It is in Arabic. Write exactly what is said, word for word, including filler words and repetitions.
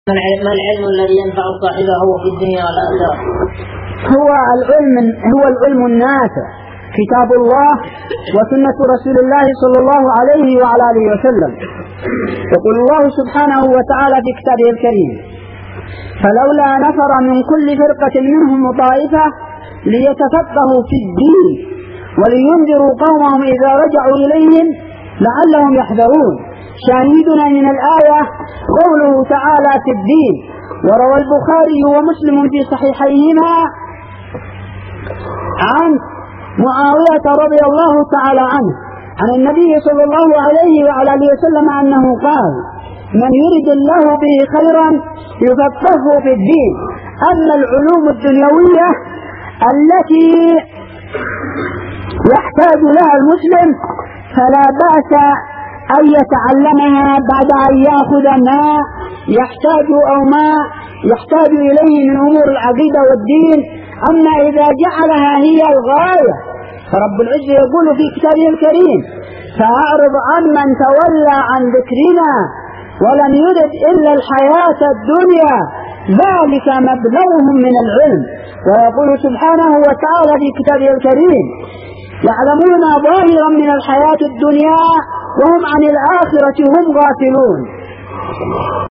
ما العلم الذي ينفع صاحبه في الدنيا والآخرة؟ هو العلم هو العلم النافع، كتاب الله وسنة رسول الله صلى الله عليه وعلى آله وسلم. يقول الله سبحانه وتعالى في كتابه الكريم: فلولا نفر من كل فرقة منهم طائفة ليتفقهوا في الدين ولينذروا قومهم إذا رجعوا إليهم لعلهم يحذرون. شاهدنا من الآية قوله تعالى في الدين. وروى البخاري ومسلم في صحيحيهما عن معاوية رضي الله تعالى عنه عن النبي صلى الله عليه وعلى آله وسلم أنه قال: من يرد الله به خيرا يفقهه في الدين. أما العلوم الدنيوية التي يحتاج لها المسلم فلا بأس أن يتعلمها بعد أن يأخذ ما يحتاج أو ما يحتاج إليه من أمور العقيدة والدين. أما إذا جعلها هي الغاية فرب العزة يقول في كتابه الكريم: فأعرض عن من تولى عن ذكرنا ولم يرد إلا الحياة الدنيا ذلك مبلغهم من العلم. ويقول سبحانه وتعالى في كتابه الكريم: يعلمون ظاهرا من الحياة الدنيا وهم عن الآخرة هم غافلون.